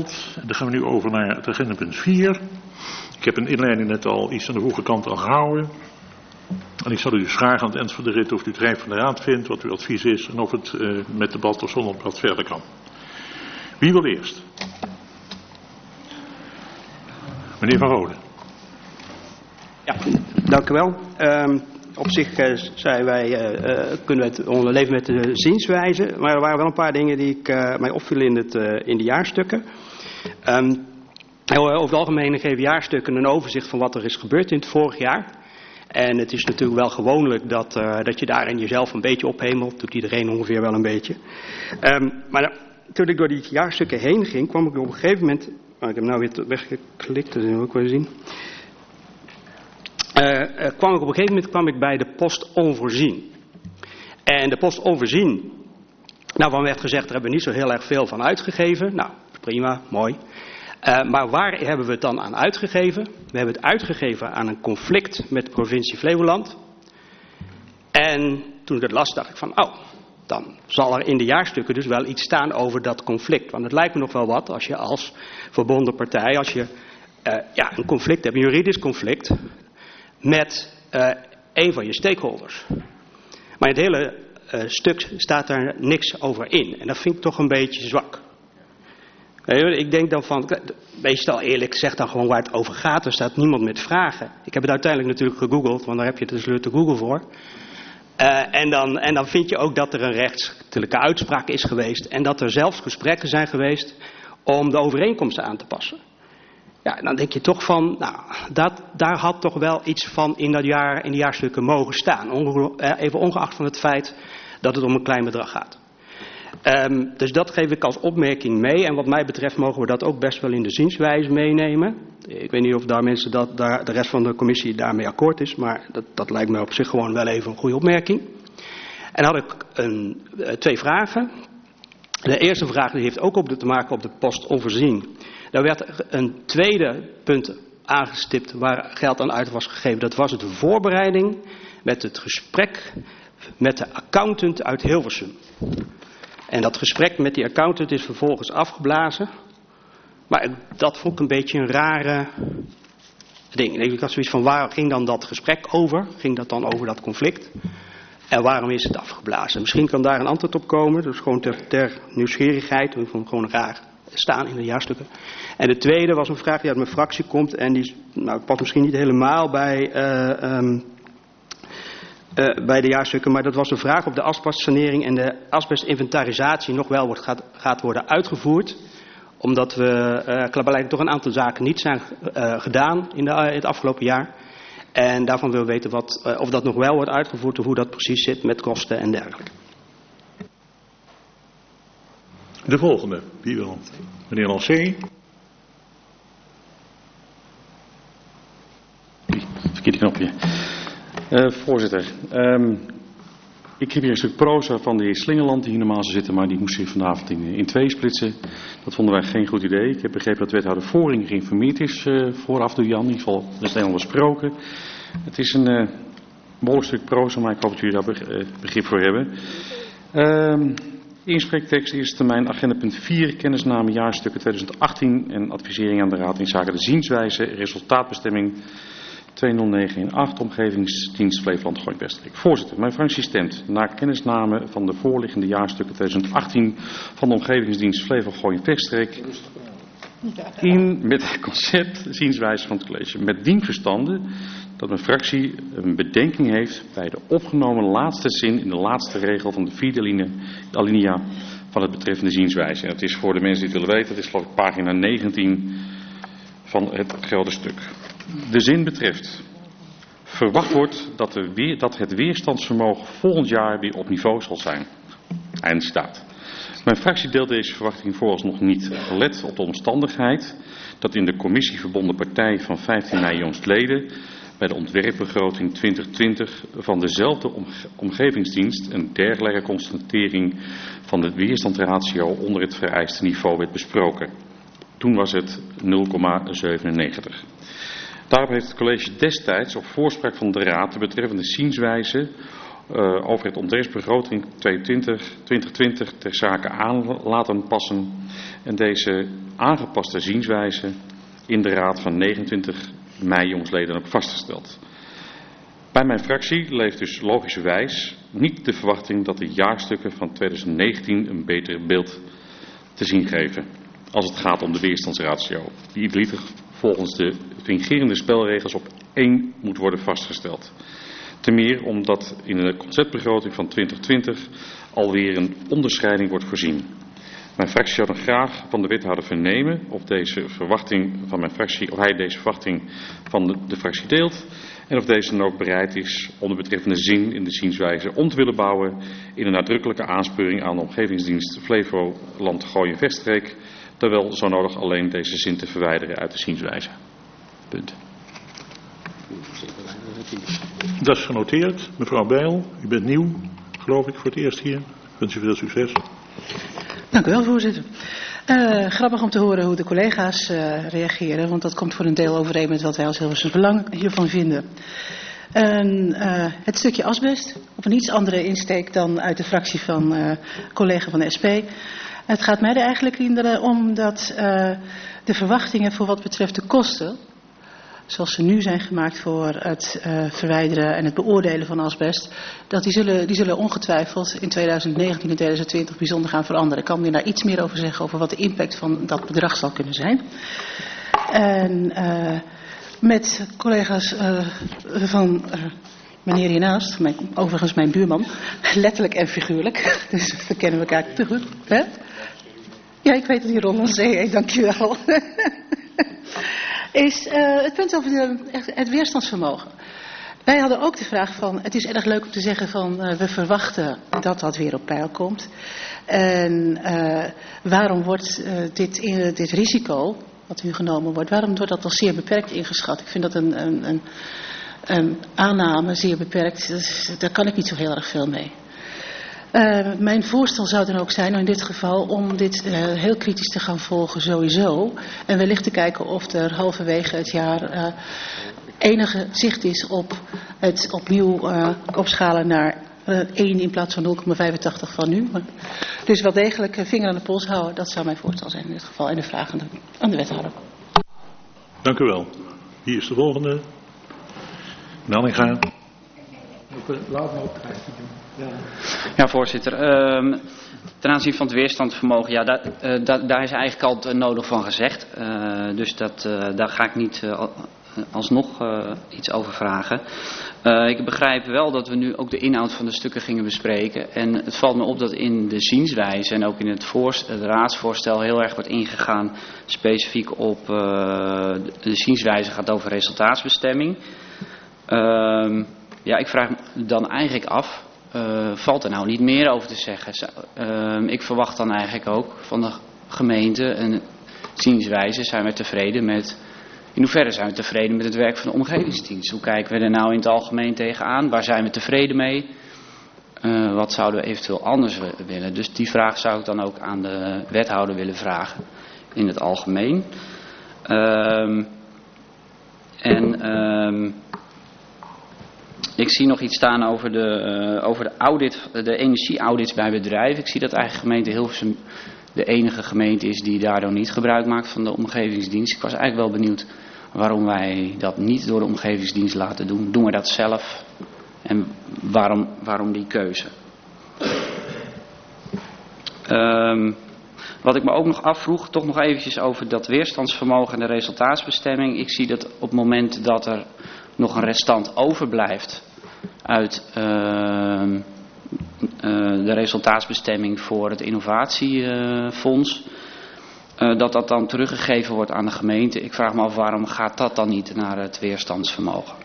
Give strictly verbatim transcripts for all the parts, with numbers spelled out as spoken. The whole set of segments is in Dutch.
Flevoland. Dan gaan we nu over naar het agendapunt vier. Ik heb een inleiding net al iets aan de hoge kant al gehouden. En ik zal u dus vragen aan het eind van de rit of u het Rijk van de Raad vindt, wat uw advies is en of het uh, met debat of zonder debat verder kan. Wie wil eerst? Meneer Van Rode. Ja, dank u wel. Um, op zich uh, zijn wij, uh, uh, kunnen we het leven met de zienswijze, maar er waren wel een paar dingen die ik, uh, mij opvielen in, het, uh, in de jaarstukken. Um, over het algemeen geven jaarstukken een overzicht van wat er is gebeurd in het vorig jaar. En het is natuurlijk wel gewoonlijk dat, uh, dat je daarin jezelf een beetje ophemelt. Doet iedereen ongeveer wel een beetje. Um, maar uh, toen ik door die jaarstukken heen ging, kwam ik op een gegeven moment... Oh, ik heb nou weer weggeklikt, dat zullen we ook wel zien. Uh, uh, kwam ik op een gegeven moment kwam ik bij de post onvoorzien. En de post onvoorzien, nou, van werd gezegd, daar hebben we niet zo heel erg veel van uitgegeven. Nou, prima, mooi. Uh, maar waar hebben we het dan aan uitgegeven? We hebben het uitgegeven aan een conflict met de provincie Flevoland. En toen ik het las, dacht ik van, oh, dan zal er in de jaarstukken dus wel iets staan over dat conflict. Want het lijkt me nog wel wat als je als verbonden partij, als je uh, ja, een conflict hebt, een juridisch conflict, met uh, een van je stakeholders. Maar in het hele uh, stuk staat daar niks over in. En dat vind ik toch een beetje zwak. Ik denk dan van, meestal eerlijk, zeg dan gewoon waar het over gaat. Er staat niemand met vragen. Ik heb het uiteindelijk natuurlijk gegoogeld, want daar heb je tenslotte Google voor. Uh, en, dan, en dan vind je ook dat er een rechtelijke uitspraak is geweest. En dat er zelfs gesprekken zijn geweest om de overeenkomsten aan te passen. Ja, dan denk je toch van, nou, dat, daar had toch wel iets van in, dat jaar, in de jaarstukken mogen staan. Onge, even ongeacht van het feit dat het om een klein bedrag gaat. Um, dus dat geef ik als opmerking mee. En wat mij betreft mogen we dat ook best wel in de zienswijze meenemen. Ik weet niet of daar mensen dat, daar, de rest van de commissie daarmee akkoord is. Maar dat, dat lijkt me op zich gewoon wel even een goede opmerking. En dan had ik een, twee vragen. De eerste vraag die heeft ook op de, te maken op de post onvoorzien. Daar werd een tweede punt aangestipt waar geld aan uit was gegeven. Dat was de voorbereiding met het gesprek met de accountant uit Hilversum. En dat gesprek met die accountant is vervolgens afgeblazen. Maar dat vond ik een beetje een rare ding. Ik had zoiets van, waar ging dan dat gesprek over? Ging dat dan over dat conflict? En waarom is het afgeblazen? Misschien kan daar een antwoord op komen. Dus gewoon ter, ter nieuwsgierigheid. Ik vond het gewoon raar staan in de jaarstukken. En de tweede was een vraag die uit mijn fractie komt. En die nou, past misschien niet helemaal bij... Uh, um, Uh, bij de jaarstukken, maar dat was een vraag of de asbestsanering en de asbestinventarisatie nog wel wordt, gaat, gaat worden uitgevoerd. Omdat we uh, blijkbaar toch een aantal zaken niet zijn uh, gedaan in, de, uh, in het afgelopen jaar. En daarvan willen we weten wat, uh, of dat nog wel wordt uitgevoerd of hoe dat precies zit met kosten en dergelijke. De volgende, wie wil? Meneer Lancé. Verkeerde knopje. Uh, voorzitter, um, ik heb hier een stuk proza van de heer Slingerland die hier normaal zou zitten, maar die moest zich vanavond in, in twee splitsen. Dat vonden wij geen goed idee. Ik heb begrepen dat wethouder Voring geïnformeerd is uh, vooraf door Jan, in ieder geval dat is helemaal besproken. Het is een uh, behoorlijk stuk proza, maar ik hoop dat jullie daar begrip voor hebben. Um, Inspreektekst, eerste termijn, agenda punt vier, kennisname jaarstukken tweeduizend achttien en advisering aan de Raad in zaken de zienswijze, resultaatbestemming tweeduizend negen acht, omgevingsdienst Flevoland Gooibergstreek. Voorzitter, mijn fractie stemt na kennisname van de voorliggende jaarstukken tweeduizend achttien van de omgevingsdienst Flevoland Gooibergstreek in met het concept zienswijze van het college. Met dien verstande dat mijn fractie een bedenking heeft bij de opgenomen laatste zin in de laatste regel van de vierde alinea van het betreffende zienswijze. En het is voor de mensen die het willen weten, het is geloof ik pagina negentien van het Gelderstuk. De zin betreft: verwacht wordt dat, de weer, dat het weerstandsvermogen volgend jaar weer op niveau zal zijn. Einde citaat. Mijn fractie deelt deze verwachting vooralsnog niet, gelet op de omstandigheid dat in de commissie verbonden partij van vijftien mei jongstleden bij de ontwerpbegroting twintig twintig van dezelfde omge omgevingsdienst een dergelijke constatering van de weerstandsratio onder het vereiste niveau werd besproken. Toen was het nul komma zevenennegentig. Daarop heeft het college destijds op voorspraak van de Raad de betreffende zienswijze uh, over het ontdekkingsbegroting twintig twintig ter zake aan laten passen en deze aangepaste zienswijze in de raad van negenentwintig mei jongsleden ook vastgesteld. Bij mijn fractie leeft dus logischerwijs niet de verwachting dat de jaarstukken van twintig negentien een beter beeld te zien geven als het gaat om de weerstandsratio, die idealiter volgens de fingerende spelregels op één moet worden vastgesteld. Ten meer omdat in de conceptbegroting van twintig twintig alweer een onderscheiding wordt voorzien. Mijn fractie zou dan graag van de wethouder vernemen of, deze verwachting van mijn fractie, of hij deze verwachting van de, de fractie deelt en of deze dan ook bereid is om de betreffende zin in de zienswijze om te willen bouwen in een nadrukkelijke aansporing aan de omgevingsdienst Flevoland Gooi Veststreek, terwijl zo nodig alleen deze zin te verwijderen uit de zienswijze. Punt. Dat is genoteerd. Mevrouw Bijl, u bent nieuw, geloof ik, voor het eerst hier. Ik wens u veel succes. Dank u wel, voorzitter. Uh, grappig om te horen hoe de collega's uh, reageren, want dat komt voor een deel overeen met wat wij als Hilversum Belang hiervan vinden. En, uh, het stukje asbest, op een iets andere insteek dan uit de fractie van uh, collega van de S P. Het gaat mij er eigenlijk in om dat uh, de verwachtingen voor wat betreft de kosten, zoals ze nu zijn gemaakt voor het uh, verwijderen en het beoordelen van asbest, dat die zullen, die zullen ongetwijfeld in twintig negentien en twintig twintig bijzonder gaan veranderen. Ik kan u daar iets meer over zeggen over wat de impact van dat bedrag zal kunnen zijn. En uh, met collega's uh, van uh, meneer hiernaast, mijn, overigens mijn buurman, letterlijk en figuurlijk, dus we kennen elkaar te goed. Hè? Ja, ik weet het hier rond ons. Hey, dank je wel. Is uh, het punt over de, het weerstandsvermogen. Wij hadden ook de vraag van, het is erg leuk om te zeggen van, uh, we verwachten dat dat weer op peil komt. En uh, waarom wordt uh, dit, uh, dit risico, wat nu genomen wordt, waarom wordt dat al zeer beperkt ingeschat? Ik vind dat een, een, een, een aanname, zeer beperkt, dus, daar kan ik niet zo heel erg veel mee. Uh, mijn voorstel zou dan ook zijn, in dit geval, om dit uh, heel kritisch te gaan volgen sowieso. En wellicht te kijken of er halverwege het jaar uh, enige zicht is op het opnieuw uh, opschalen naar uh, één in plaats van nul komma vijfentachtig van nu. Dus wel degelijk uh, vinger aan de pols houden, dat zou mijn voorstel zijn in dit geval. En de vraag aan de, aan de wethouder. Dank u wel. Hier is de volgende. Nanninga. Laat me op krijgen. Ja. Ja, voorzitter. Uh, ten aanzien van het weerstandsvermogen, ja, daar, uh, daar, daar is eigenlijk al het nodig van gezegd. Uh, dus dat, uh, daar ga ik niet uh, alsnog uh, iets over vragen. Uh, ik begrijp wel dat we nu ook de inhoud van de stukken gingen bespreken. En het valt me op dat in de zienswijze en ook in het, voorst, het raadsvoorstel heel erg wordt ingegaan specifiek op uh, de zienswijze gaat over resultaatsbestemming. Uh, ja, ik vraag me dan eigenlijk af. Uh, valt er nou niet meer over te zeggen. Uh, ik verwacht dan eigenlijk ook van de gemeente een zienswijze. Zijn we tevreden met, in hoeverre zijn we tevreden met het werk van de omgevingsdienst? Hoe kijken we er nou in het algemeen tegenaan? Waar zijn we tevreden mee? Uh, wat zouden we eventueel anders willen? Dus die vraag zou ik dan ook aan de wethouder willen vragen in het algemeen. Uh, en... Uh, Ik zie nog iets staan over de, uh, over de, audit, de energieaudits bij bedrijven. Ik zie dat eigenlijk gemeente Hilversum de enige gemeente is die daardoor niet gebruik maakt van de omgevingsdienst. Ik was eigenlijk wel benieuwd waarom wij dat niet door de omgevingsdienst laten doen. Doen we dat zelf? En waarom, waarom die keuze? Um, wat ik me ook nog afvroeg, toch nog eventjes over dat weerstandsvermogen en de resultaatsbestemming. Ik zie dat op het moment dat er nog een restant overblijft uit uh, uh, de resultaatsbestemming voor het innovatiefonds, uh, dat dat dan teruggegeven wordt aan de gemeente. Ik vraag me af waarom gaat dat dan niet naar het weerstandsvermogen?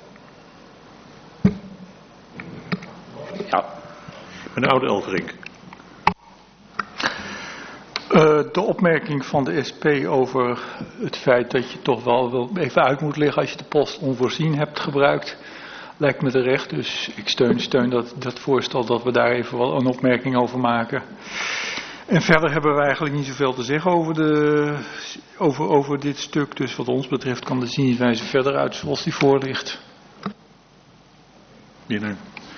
Ja. Meneer Oud-Elverink. Uh, de opmerking van de S P over het feit dat je toch wel even uit moet leggen als je de post onvoorzien hebt gebruikt, lijkt me terecht. Dus ik steun, steun dat, dat voorstel dat we daar even wel een opmerking over maken. En verder hebben we eigenlijk niet zoveel te zeggen over, de, over, over dit stuk. Dus wat ons betreft kan de zienswijze verder uit zoals die voor ligt. Meneer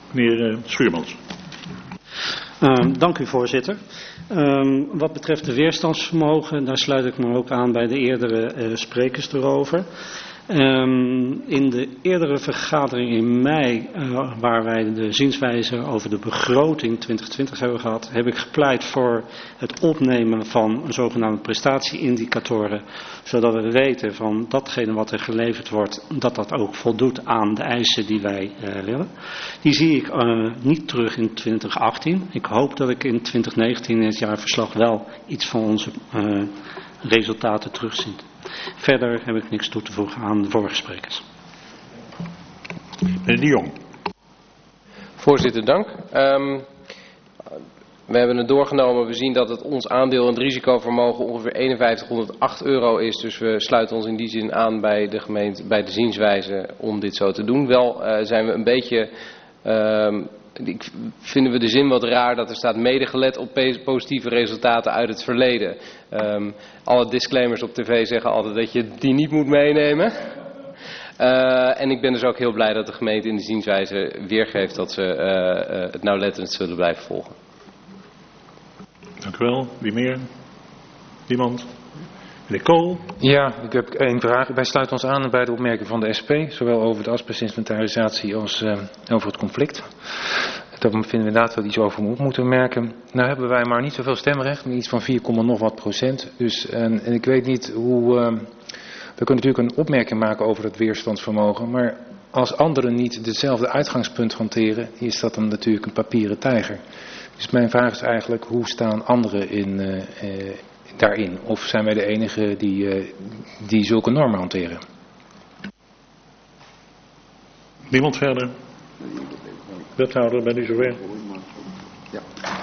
Meneer uh, Schuurmans. Uh, dank u, voorzitter. Um, wat betreft de weerstandsvermogen, daar sluit ik me ook aan bij de eerdere uh, sprekers erover. Um, in de eerdere vergadering in mei, uh, waar wij de zienswijze over de begroting twintig twintig hebben gehad, heb ik gepleit voor het opnemen van zogenaamde prestatieindicatoren, zodat we weten van datgene wat er geleverd wordt, dat dat ook voldoet aan de eisen die wij uh, willen. Die zie ik uh, niet terug in twintig achttien. Ik hoop dat ik in twintig negentien in het jaarverslag wel iets van onze uh, resultaten terugzie. Verder heb ik niks toe te voegen aan de vorige sprekers. Meneer De Jong. Voorzitter, dank. Um, we hebben het doorgenomen. We zien dat het ons aandeel in het risicovermogen ongeveer eenenvijftighonderdacht euro is. Dus we sluiten ons in die zin aan bij de gemeente, bij de zienswijze om dit zo te doen. Wel uh, zijn we een beetje... Um, Ik, vinden we de zin wat raar dat er staat mede gelet op positieve resultaten uit het verleden. Um, alle disclaimers op tv zeggen altijd dat je die niet moet meenemen. Uh, en ik ben dus ook heel blij dat de gemeente in de zienswijze weergeeft dat ze uh, uh, het nauwlettend zullen blijven volgen. Dank u wel. Wie meer? Niemand? Meneer Kool. Ja, ik heb één vraag. Wij sluiten ons aan bij de opmerking van de S P, zowel over de asbestinventarisatie als uh, over het conflict. Daar vinden we inderdaad wel iets over moeten merken. Nou hebben wij maar niet zoveel stemrecht, maar iets van vier, nog wat procent. Dus, en, en ik weet niet hoe... Uh, we kunnen natuurlijk een opmerking maken over het weerstandsvermogen, maar als anderen niet hetzelfde uitgangspunt hanteren, is dat dan natuurlijk een papieren tijger. Dus mijn vraag is eigenlijk, hoe staan anderen in... Uh, uh, daarin? Of zijn wij de enige die, uh, die zulke normen hanteren? Niemand verder? Wethouder, bent u zover? Ja.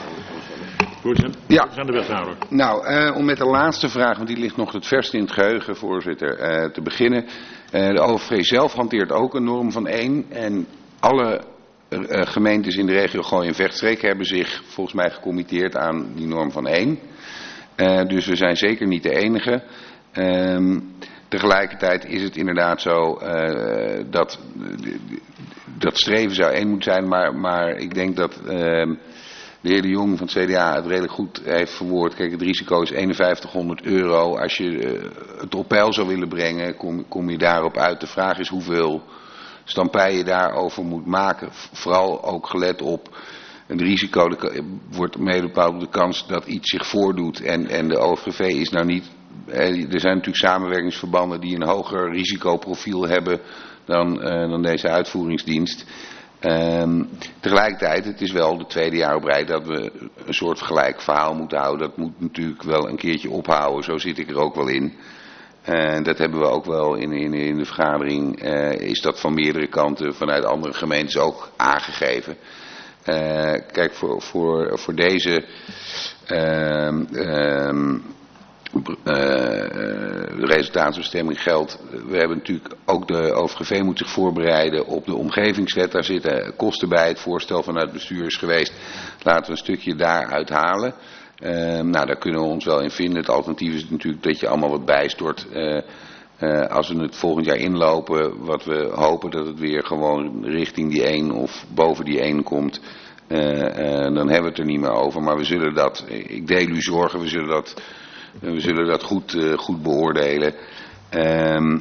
Ja. Zijn de wethouder? Nou, uh, om met de laatste vraag, want die ligt nog het verst in het geheugen, voorzitter, uh, te beginnen. Uh, de O V V zelf hanteert ook een norm van één. En alle uh, gemeentes in de regio Gooi en Vechtstreek hebben zich volgens mij gecommitteerd aan die norm van één. Uh, dus we zijn zeker niet de enige. Uh, tegelijkertijd is het inderdaad zo uh, dat dat streven zou één moeten zijn. Maar, maar ik denk dat uh, de heer De Jong van het C D A het redelijk goed heeft verwoord. Kijk, het risico is eenenvijftighonderd euro. Als je uh, het op peil zou willen brengen, kom, kom je daarop uit. De vraag is hoeveel stampij je daarover moet maken. Vooral ook gelet op... Het risico wordt mede bepaald op de kans dat iets zich voordoet en, en de O V V is nou niet... Er zijn natuurlijk samenwerkingsverbanden die een hoger risicoprofiel hebben dan, uh, dan deze uitvoeringsdienst. Um, tegelijkertijd, het is wel de tweede jaar op rij dat we een soort vergelijk verhaal moeten houden. Dat moet natuurlijk wel een keertje ophouden, zo zit ik er ook wel in. Uh, dat hebben we ook wel in, in, in de vergadering, uh, is dat van meerdere kanten vanuit andere gemeentes ook aangegeven. Uh, kijk, voor, voor, voor deze uh, uh, uh, resultaatsbestemming geldt, we hebben natuurlijk ook de O V G V moet zich voorbereiden op de omgevingswet. Daar zitten kosten bij. Het voorstel vanuit het bestuur is geweest. Laten we een stukje daaruit halen. Uh, nou, daar kunnen we ons wel in vinden. Het alternatief is natuurlijk dat je allemaal wat bijstort. Uh, Uh, als we het volgend jaar inlopen, wat we hopen dat het weer gewoon richting die één of boven die één komt, uh, uh, dan hebben we het er niet meer over. Maar we zullen dat, ik deel uw zorgen, we zullen dat, uh, we zullen dat goed, uh, goed beoordelen. Um,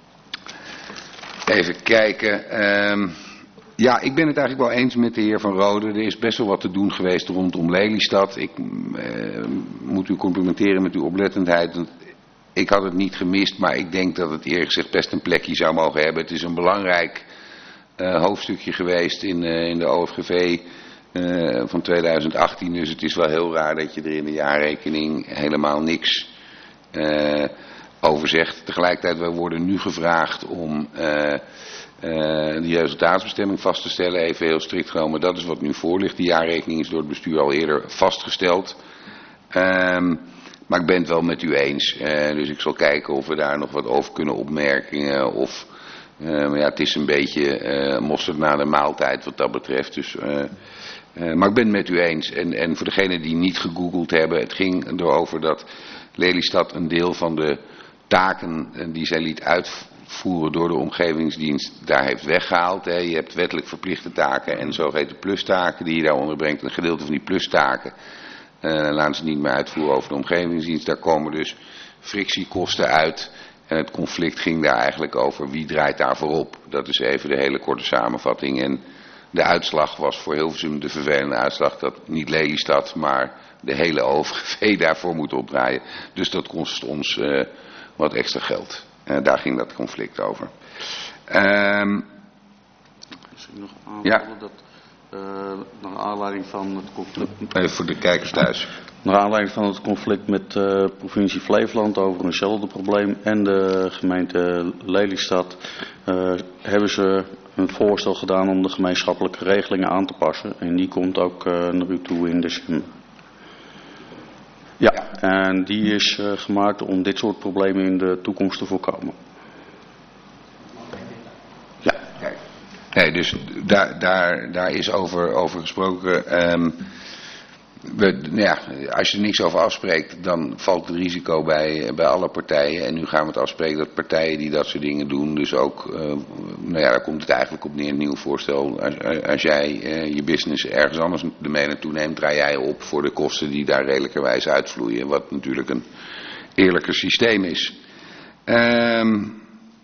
even kijken. Um, ja, ik ben het eigenlijk wel eens met de heer Van Rode. Er is best wel wat te doen geweest rondom Lelystad. Ik uh, moet u complimenteren met uw oplettendheid. Ik had het niet gemist, maar ik denk dat het eerlijk gezegd best een plekje zou mogen hebben. Het is een belangrijk uh, hoofdstukje geweest in, uh, in de O V G V uh, van tweeduizend achttien. Dus het is wel heel raar dat je er in de jaarrekening helemaal niks uh, over zegt. Tegelijkertijd, wij worden nu gevraagd om uh, uh, die resultaatsbestemming vast te stellen. Even heel strikt genomen, dat is wat nu voor ligt. Die jaarrekening is door het bestuur al eerder vastgesteld. Um, Maar ik ben het wel met u eens. Uh, dus ik zal kijken of we daar nog wat over kunnen opmerken. Of, uh, maar ja, het is een beetje uh, mosterd na de maaltijd wat dat betreft. Dus, uh, uh, maar ik ben het met u eens. En, en voor degenen die niet gegoogeld hebben. Het ging erover dat Lelystad een deel van de taken die zij liet uitvoeren door de omgevingsdienst daar heeft weggehaald. Hè. Je hebt wettelijk verplichte taken en zogeheten plustaken die je daar onderbrengt. Een gedeelte van die plustaken uh, laten ze niet meer uitvoeren over de omgevingsdienst. Daar komen dus frictiekosten uit. En het conflict ging daar eigenlijk over wie draait daar voorop. Dat is even de hele korte samenvatting. En de uitslag was voor Hilversum de vervelende uitslag dat niet Lelystad, maar de hele O V G V daarvoor moet opdraaien. Dus dat kost ons uh, wat extra geld. Uh, daar ging dat conflict over. Um, Misschien nog aanvullen ja. dat uh, naar aanleiding van het conflict... Even voor de kijkers thuis. Naar aanleiding van het conflict met de uh, provincie Flevoland over eenzelfde probleem en de gemeente Lelystad uh, hebben ze een voorstel gedaan om de gemeenschappelijke regelingen aan te passen. En die komt ook uh, naar u toe in december. Ja, en die is uh, gemaakt om dit soort problemen in de toekomst te voorkomen. Ja, nee, dus daar, daar, daar is over, over gesproken. Um, we, nou ja, als je er niks over afspreekt, dan valt het risico bij, bij alle partijen. En nu gaan we het afspreken dat partijen die dat soort dingen doen, dus ook, uh, nou ja, daar komt het eigenlijk op neer, een nieuw voorstel. Als, als jij uh, je business ergens anders ermee naartoe neemt, draai jij op voor de kosten die daar redelijkerwijs uitvloeien. Wat natuurlijk een eerlijker systeem is. Um,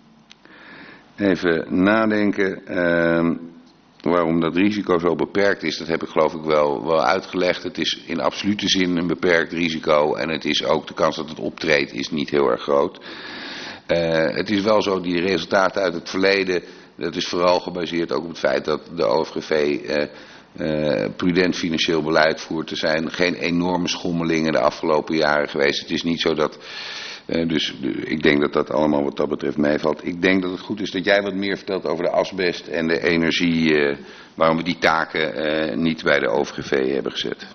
even nadenken. Um, Waarom dat risico zo beperkt is, dat heb ik geloof ik wel, wel uitgelegd. Het is in absolute zin een beperkt risico en het is ook de kans dat het optreedt is niet heel erg groot. Uh, het is wel zo, die resultaten uit het verleden, dat is vooral gebaseerd ook op het feit dat de O V G V uh, uh, prudent financieel beleid voert. Er zijn geen enorme schommelingen de afgelopen jaren geweest. Het is niet zo dat... Uh, dus uh, ik denk dat dat allemaal wat dat betreft meevalt. Ik denk dat het goed is dat jij wat meer vertelt over de asbest en de energie. Uh, waarom we die taken uh, niet bij de O V G V hebben gezet.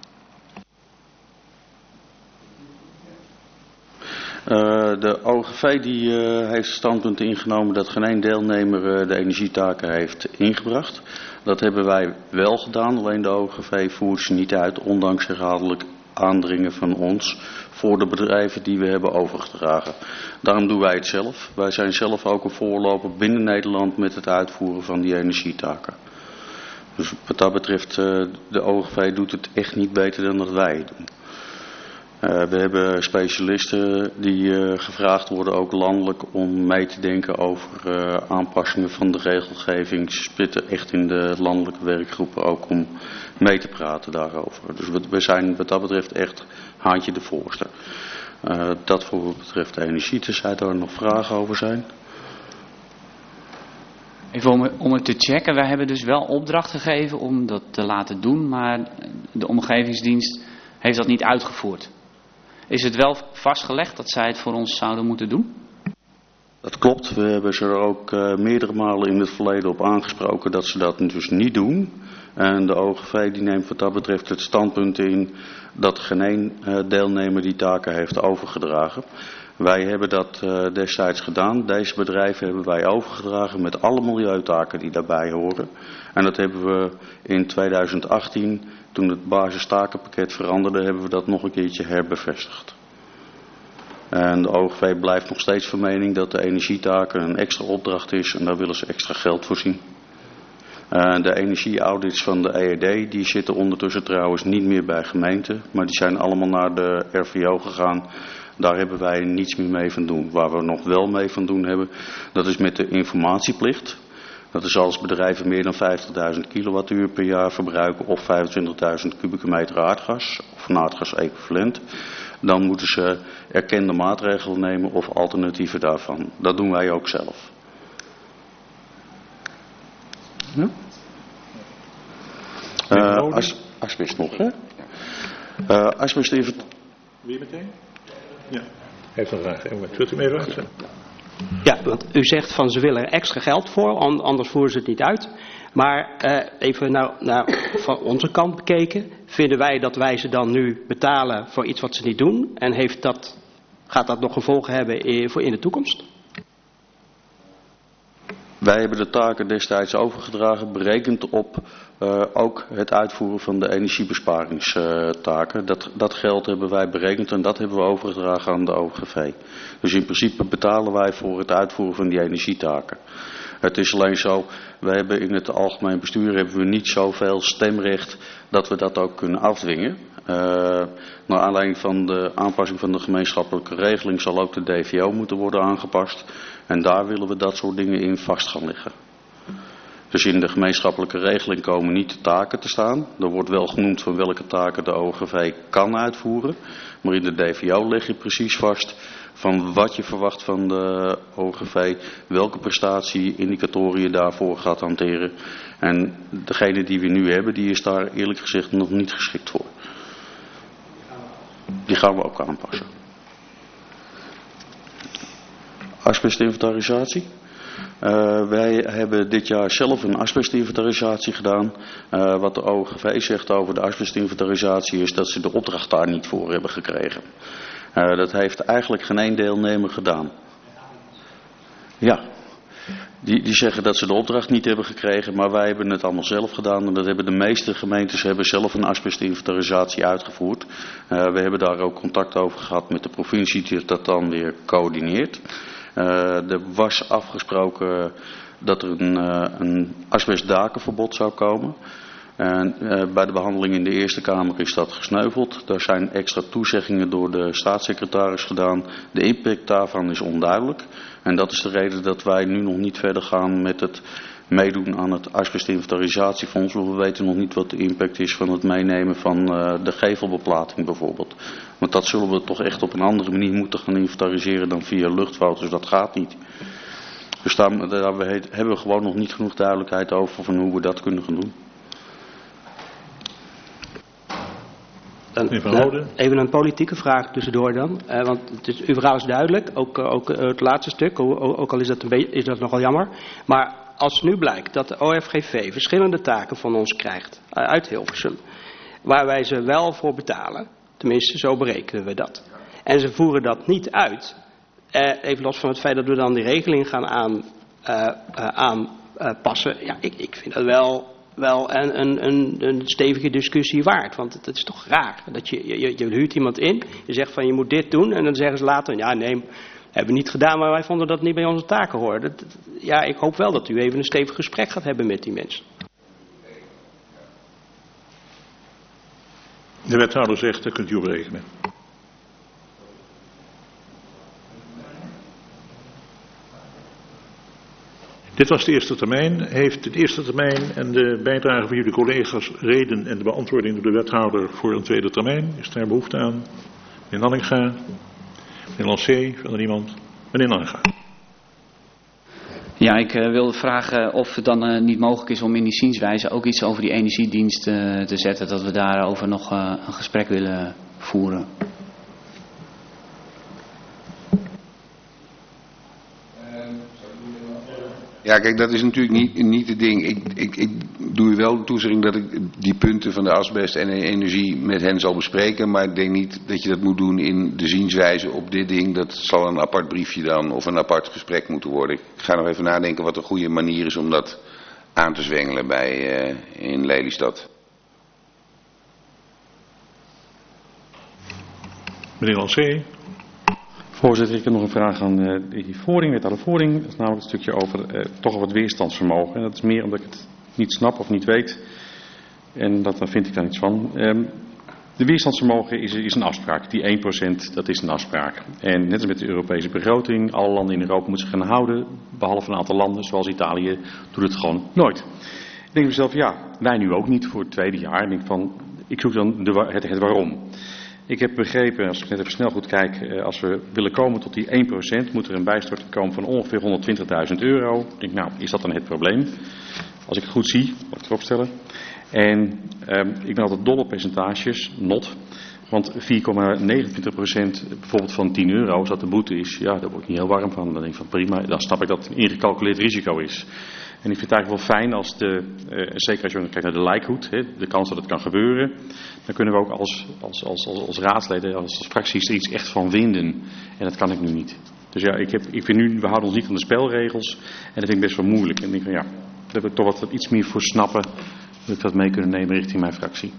Uh, de O G V die, uh, heeft standpunt ingenomen dat geen één deelnemer uh, de energietaken heeft ingebracht. Dat hebben wij wel gedaan, alleen de O G V voert ze niet uit, ondanks herhaaldelijk aandringen van ons voor de bedrijven die we hebben overgedragen. Daarom doen wij het zelf. Wij zijn zelf ook een voorloper binnen Nederland met het uitvoeren van die energietaken. Dus wat dat betreft, uh, de O G V doet het echt niet beter dan dat wij het doen. Uh, we hebben specialisten die uh, gevraagd worden, ook landelijk, om mee te denken over uh, aanpassingen van de regelgeving. Ze zitten echt in de landelijke werkgroepen ook om mee te praten daarover. Dus we, we zijn wat dat betreft echt haantje de voorste. Uh, dat voor wat betreft de energie, tenzij er nog vragen over zijn. Even om, om het te checken, wij hebben dus wel opdracht gegeven om dat te laten doen, maar de omgevingsdienst heeft dat niet uitgevoerd. Is het wel vastgelegd dat zij het voor ons zouden moeten doen? Dat klopt. We hebben ze er ook uh, meerdere malen in het verleden op aangesproken dat ze dat dus niet doen. En de O G V die neemt wat dat betreft het standpunt in dat geen één uh, deelnemer die taken heeft overgedragen. Wij hebben dat uh, destijds gedaan. Deze bedrijven hebben wij overgedragen met alle milieutaken die daarbij horen. En dat hebben we in tweeduizend achttien, toen het basistakenpakket veranderde, hebben we dat nog een keertje herbevestigd. En de O G V blijft nog steeds van mening dat de energietaken een extra opdracht is en daar willen ze extra geld voor zien. Uh, de energieaudits van de E E D die zitten ondertussen trouwens niet meer bij gemeenten, maar die zijn allemaal naar de R V O gegaan. Daar hebben wij niets meer mee van doen. Waar we nog wel mee van doen hebben, dat is met de informatieplicht. Dat is als bedrijven meer dan vijftigduizend kilowattuur per jaar verbruiken of vijfentwintigduizend kubieke meter aardgas of een aardgas-equivalent. Dan moeten ze erkende maatregelen nemen of alternatieven daarvan. Dat doen wij ook zelf. Ja? Uh, as, asbest nog, hè? Uh, asbest even... Wie meteen? Ja. Heeft een vraag. Zult u hem even uitzetten? Ja, want u zegt van ze willen er extra geld voor, anders voeren ze het niet uit. Maar uh, even nou, nou, van onze kant bekeken, vinden wij dat wij ze dan nu betalen voor iets wat ze niet doen? En heeft dat, gaat dat nog gevolgen hebben in, voor in de toekomst? Wij hebben de taken destijds overgedragen, berekend op uh, ook het uitvoeren van de energiebesparingstaken. Dat, dat geld hebben wij berekend en dat hebben we overgedragen aan de O G V. Dus in principe betalen wij voor het uitvoeren van die energietaken. Het is alleen zo, we hebben in het algemeen bestuur hebben we niet zoveel stemrecht dat we dat ook kunnen afdwingen. Uh, naar aanleiding van de aanpassing van de gemeenschappelijke regeling zal ook de D V O moeten worden aangepast. En daar willen we dat soort dingen in vast gaan liggen. Dus in de gemeenschappelijke regeling komen niet de taken te staan. Er wordt wel genoemd van welke taken de O G V kan uitvoeren. Maar in de D V O leg je precies vast van wat je verwacht van de O G V, welke prestatieindicatoren je daarvoor gaat hanteren. En degene die we nu hebben, die is daar eerlijk gezegd nog niet geschikt voor. Die gaan we ook aanpassen. Asbestinventarisatie. Uh, wij hebben dit jaar zelf een asbestinventarisatie gedaan. Uh, wat de O G V zegt over de asbestinventarisatie is dat ze de opdracht daar niet voor hebben gekregen. Uh, dat heeft eigenlijk geen één deelnemer gedaan. Ja, die, die zeggen dat ze de opdracht niet hebben gekregen, maar wij hebben het allemaal zelf gedaan. En dat hebben de meeste gemeentes hebben zelf een asbestinventarisatie uitgevoerd. Uh, we hebben daar ook contact over gehad met de provincie die dat dan weer coördineert. Uh, er was afgesproken dat er een, uh, een asbestdakenverbod zou komen. En uh, bij de behandeling in de Eerste Kamer is dat gesneuveld. Daar zijn extra toezeggingen door de staatssecretaris gedaan. De impact daarvan is onduidelijk. En dat is de reden dat wij nu nog niet verder gaan met het meedoen aan het asbestinventarisatiefonds. Want we weten nog niet wat de impact is van het meenemen van uh, de gevelbeplating bijvoorbeeld. Want dat zullen we toch echt op een andere manier moeten gaan inventariseren dan via luchtfoto's. Dat gaat niet. Dus daar, daar hebben we gewoon nog niet genoeg duidelijkheid over van hoe we dat kunnen gaan doen. Dan, even een politieke vraag tussendoor dan. Uh, want het is, uw verhaal is duidelijk, ook, uh, ook uh, het laatste stuk, ook, ook al is dat, een beetje, is dat nogal jammer. Maar als nu blijkt dat de O F G V verschillende taken van ons krijgt uh, uit Hilversum, waar wij ze wel voor betalen, tenminste zo berekenen we dat. En ze voeren dat niet uit, uh, even los van het feit dat we dan die regeling gaan aan, uh, uh, aanpassen. Uh, ja, ik, ik vind dat wel... wel een, een, een, een stevige discussie waard. Want het, het is toch raar. Dat je, je, je huurt iemand in. Je zegt van je moet dit doen. En dan zeggen ze later. Ja nee, hebben we niet gedaan. Maar wij vonden dat niet bij onze taken horen. Dat, dat, ja, ik hoop wel dat u even een stevig gesprek gaat hebben met die mensen. De wethouder zegt, daar kunt u op rekenen. Dit was de eerste termijn. Heeft de eerste termijn en de bijdrage van jullie collega's reden en de beantwoording door de wethouder voor een tweede termijn? Is daar behoefte aan? Meneer Nanninga, meneer Lancé, wil er iemand? Meneer Nanninga. Ja, ik uh, wilde vragen of het dan uh, niet mogelijk is om in die zienswijze ook iets over die energiedienst uh, te zetten. Dat we daarover nog uh, een gesprek willen voeren. Ja, kijk, dat is natuurlijk niet, niet het ding. Ik, ik, ik doe u wel de toezegging dat ik die punten van de asbest en de energie met hen zal bespreken. Maar ik denk niet dat je dat moet doen in de zienswijze op dit ding. Dat zal een apart briefje dan of een apart gesprek moeten worden. Ik ga nog even nadenken wat een goede manier is om dat aan te zwengelen bij, uh, in Lelystad. Meneer Lancé. Voorzitter, ik heb nog een vraag aan uh, die Voring, wethouder Voring. Dat is namelijk een stukje over uh, toch wat weerstandsvermogen. En dat is meer omdat ik het niet snap of niet weet. En dat, daar vind ik daar iets van. Um, de weerstandsvermogen is, is een afspraak. Die één procent, dat is een afspraak. En net als met de Europese begroting, alle landen in Europa moeten zich gaan houden. Behalve een aantal landen, zoals Italië, doet het gewoon nooit. Ik denk mezelf, ja, wij nu ook niet voor het tweede jaar. Ik denk van, ik zoek dan de, het, het waarom. Ik heb begrepen, als ik net even snel goed kijk, als we willen komen tot die één procent, moet er een bijstorting komen van ongeveer honderdtwintigduizend euro. Ik denk, nou, is dat dan het probleem? Als ik het goed zie, wat ik erop stellen. En eh, ik ben altijd dol op percentages, not. Want vier komma negenentwintig procent bijvoorbeeld van tien euro, als dat de boete is, ja, daar word ik niet heel warm van. Dan denk ik van prima, dan snap ik dat het een ingecalculeerd risico is. En ik vind het eigenlijk wel fijn als de, uh, zeker als je kijkt naar de likelihood, hè, de kans dat het kan gebeuren, dan kunnen we ook als, als, als, als, als raadsleden, als, als fracties er iets echt van vinden. En dat kan ik nu niet. Dus ja, ik, heb, ik vind nu, we houden ons niet aan de spelregels. En dat vind ik best wel moeilijk. En ik denk van ja, daar heb ik toch wat, wat iets meer voor snappen. Dat ik dat mee kunnen nemen richting mijn fractie.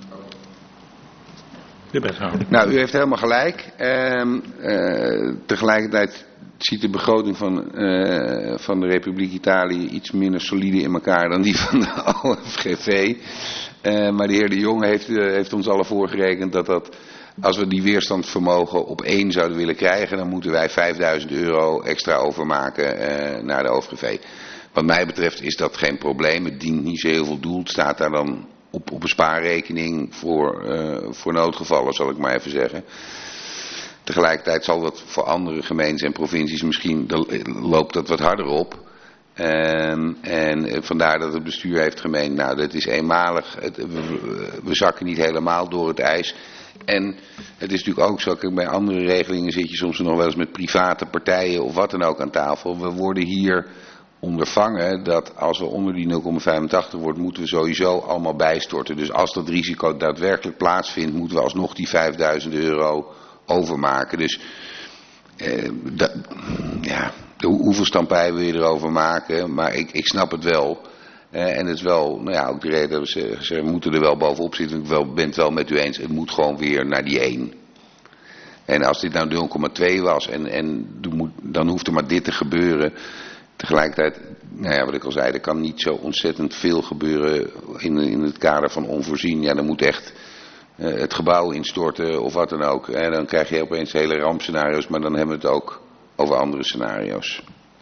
De wethouder. Nou, u heeft helemaal gelijk. Uh, uh, tegelijkertijd ziet de begroting van, uh, van de Republiek Italië iets minder solide in elkaar dan die van de O F G V. Uh, maar de heer De Jong heeft, uh, heeft ons alle voorgerekend dat dat, als we die weerstandsvermogen op één zouden willen krijgen, dan moeten wij vijfduizend euro extra overmaken uh, naar de O F G V. Wat mij betreft is dat geen probleem. Het dient niet zo heel veel doel. Het staat daar dan op, op een spaarrekening voor, uh, voor noodgevallen, zal ik maar even zeggen. Tegelijkertijd zal dat voor andere gemeentes en provincies misschien, dan loopt dat wat harder op. Um, en vandaar dat het bestuur heeft gemeend, nou dat is eenmalig, het, we, we zakken niet helemaal door het ijs. En het is natuurlijk ook zo, kijk, bij andere regelingen zit je soms nog wel eens met private partijen of wat dan ook aan tafel. We worden hier ondervangen dat als we onder die nul komma vijfentachtig wordt, moeten we sowieso allemaal bijstorten. Dus als dat risico daadwerkelijk plaatsvindt, moeten we alsnog die vijfduizend euro overmaken. Dus eh, dat, ja, hoeveel stampij wil je erover maken, maar ik, ik snap het wel. Eh, en het is wel, nou ja, ook de reden dat ze, ze moeten er wel bovenop zitten. Ik wel, ben het wel met u eens, het moet gewoon weer naar die één. En als dit nou nul komma twee was en, en dan hoeft er maar dit te gebeuren. Tegelijkertijd, nou ja, wat ik al zei, er kan niet zo ontzettend veel gebeuren in, in het kader van onvoorzien. Ja, dan moet echt uh, het gebouw instorten of wat dan ook. En dan krijg je opeens hele rampscenario's, maar dan hebben we het ook over andere scenario's.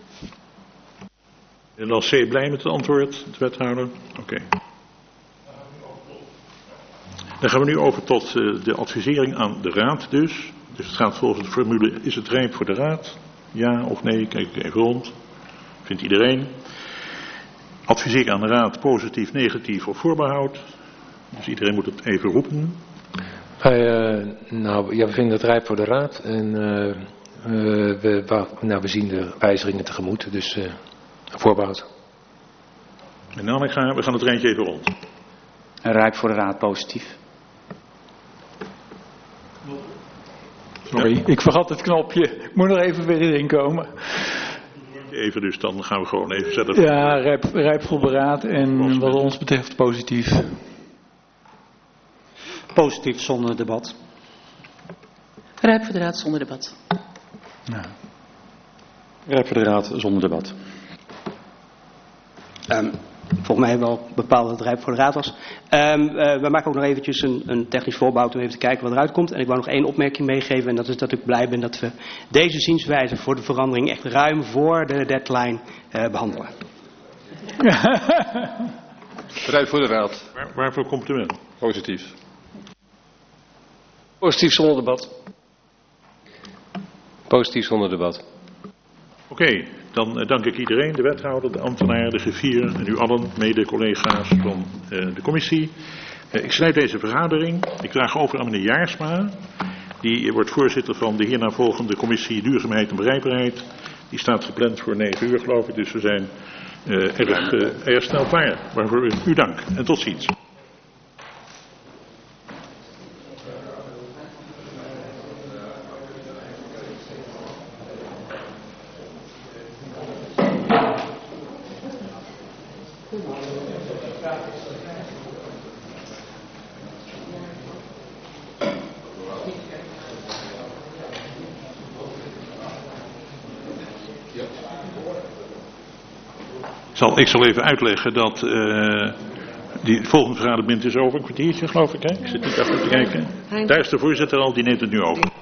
En dan C blij met het antwoord, de wethouder? Oké. Okay. Dan gaan we nu over tot uh, de advisering aan de raad dus. Dus het gaat volgens de formule, is het rijp voor de raad? Ja of nee? Kijk ik even rond. Vindt iedereen. Adviseer aan de raad positief, negatief of voorbehoud. Dus iedereen moet het even roepen. Wij, uh, nou, ja, we vinden het rijp voor de raad. En uh, uh, we, nou, we zien de wijzigingen tegemoet. Dus uh, voorbehoud. En nou, we gaan, we gaan het rijtje even rond. Rijp voor de raad positief. Sorry, ja. Ik vergat het knopje. Ik moet nog even weer erin komen. Even, dus dan gaan we gewoon even zetten. Ja, rijp, rijp voor beraad en wat ons betreft positief. Positief zonder debat. Rijp voor de raad zonder debat. Ja. Rijp voor de raad zonder debat. Um, volgens mij hebben we al bepaald dat het rijp voor de raad was. Um, uh, we maken ook nog eventjes een, een technisch voorbouw om even te kijken wat eruit komt. En ik wou nog één opmerking meegeven. En dat is dat ik blij ben dat we deze zienswijze voor de verandering echt ruim voor de deadline uh, behandelen. Rijp voor de raad. Waar, waarvoor compliment? Positief. Positief zonder debat. Positief zonder debat. Oké, okay, dan uh, dank ik iedereen, de wethouder, de ambtenaar, de griffier en u allen, mede-collega's van uh, de commissie. Uh, ik sluit deze vergadering. Ik draag over aan meneer Jaarsma. Die wordt voorzitter van de hierna volgende commissie Duurzaamheid en Bereikbaarheid. Die staat gepland voor negen uur, geloof ik. Dus we zijn uh, erg, uh, erg snel klaar. Waarvoor u, u dank en tot ziens. Zal, ik zal even uitleggen dat uh, die volgende vergadering is over een kwartiertje, geloof ik. Hè? Ik zit niet even te kijken. Daar is de voorzitter al, die neemt het nu over.